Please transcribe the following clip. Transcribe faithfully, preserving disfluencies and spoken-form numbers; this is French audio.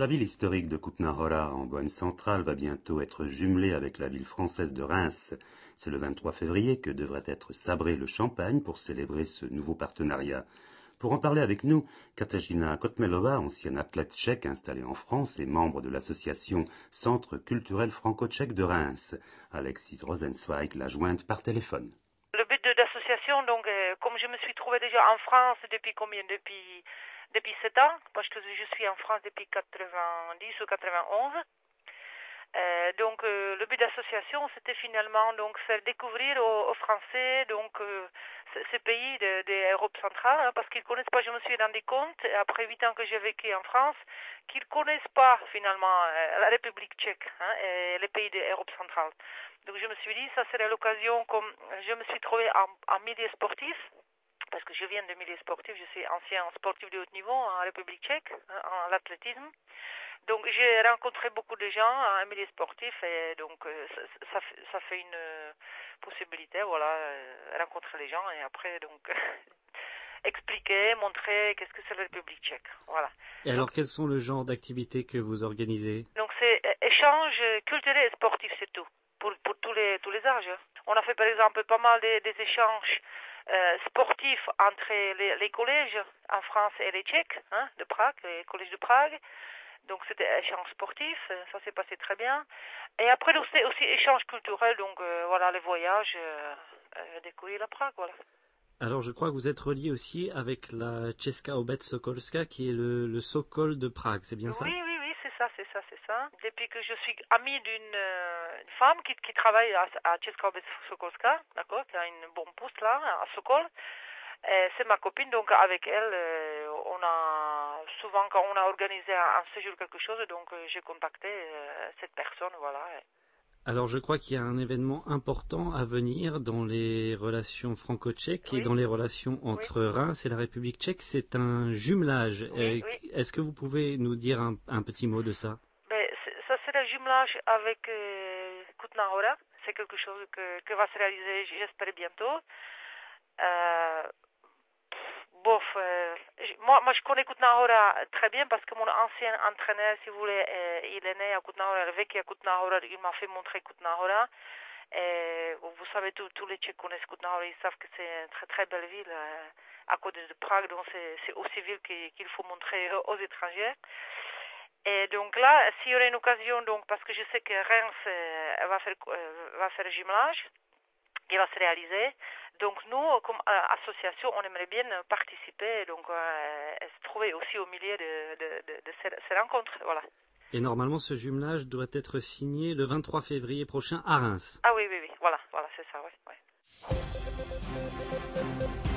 La ville historique de Kutná-Hora, en Bohême centrale, va bientôt être jumelée avec la ville française de Reims. C'est le vingt-trois février que devrait être sabré le champagne pour célébrer ce nouveau partenariat. Pour en parler avec nous, Katarzyna Kotmelova, ancienne athlète tchèque installée en France et membre de l'association Centre culturel franco-tchèque de Reims. Alexis Rosenzweig l'a jointe par téléphone. Le but de l'association, donc, euh, comme je me suis trouvée déjà en France depuis combien Depuis depuis sept ans, parce que je suis en France depuis quatre-vingt-dix ou quatre-vingt-onze. Euh, donc euh, le but de l'association, c'était finalement donc faire découvrir aux, aux Français donc euh, ces pays de, de l'Europe centrale, hein, parce qu'ils connaissent pas. Je me suis rendu compte après huit ans que j'ai vécu en France qu'ils connaissent pas finalement euh, la République tchèque, hein, et les pays de l'Europe centrale. Donc je me suis dit ça serait l'occasion, comme je me suis trouvée en, en milieu sportif. Parce que je viens de milieu sportif, je suis ancien sportif de haut niveau en République tchèque, hein, en athlétisme. Donc j'ai rencontré beaucoup de gens en milieu sportif et donc euh, ça, ça, ça fait une euh, possibilité, voilà, euh, rencontrer les gens et après donc expliquer, montrer qu'est-ce que c'est la République tchèque, voilà. Et donc, alors quels sont le genre d'activités que vous organisez? Donc c'est euh, échange culturel et sportif, c'est tout, pour, pour tous les tous les âges. On a fait par exemple pas mal de, des échanges Euh, sportifs entre les, les collèges en France et les Tchèques, hein, de Prague, les collèges de Prague. Donc c'était échange sportif, ça s'est passé très bien. Et après aussi, aussi échange culturel, donc euh, voilà, les voyages, euh, euh, découvrir la Prague, voilà. Alors je crois que vous êtes relié aussi avec la Česká obec Sokolska, qui est le, le Sokol de Prague, c'est bien ça? Oui, oui, oui, c'est ça, c'est ça, c'est ça. Depuis que je suis amie d'une euh, femme qui, qui travaille à, à Česká obec Sokolska, d'accord, qui a une bonne poste là, à Sokol. Euh, c'est ma copine, donc avec elle, euh, on a souvent quand on a organisé un, un séjour quelque chose, donc euh, j'ai contacté euh, cette personne, voilà. Alors je crois qu'il y a un événement important à venir dans les relations franco-tchèques Oui. et dans les relations entre oui. Reims et la République tchèque, c'est un jumelage. Oui, oui. Est-ce que vous pouvez nous dire un, un petit mot de ça? Ben, ça c'est un jumelage avec euh, Kutná-Hora, c'est quelque chose que, que va se réaliser, j'espère, bientôt. Euh, Bof, euh, moi, moi je connais Kutná-Hora très bien parce que mon ancien entraîneur, si vous voulez, euh, il est né à Kutná-Hora, il a vécu à Kutná-Hora, il m'a fait montrer Kutná-Hora. Et vous savez, tous, tous les Tchèques connaissent Kutná-Hora, ils savent que c'est une très très belle ville euh, à côté de Prague, donc c'est, c'est aussi ville qu'il faut montrer aux étrangers. Et donc là, s'il y aurait une occasion, donc parce que je sais que Reims euh, va faire euh, va faire jumelage, il va se réaliser. Donc nous, comme euh, association, on aimerait bien participer, donc euh, se trouver aussi au milieu de, de, de, de ces, ces rencontres, voilà. Et normalement, ce jumelage doit être signé le vingt-trois février prochain à Reims. Ah oui, oui, oui, voilà, voilà, c'est ça, oui. oui.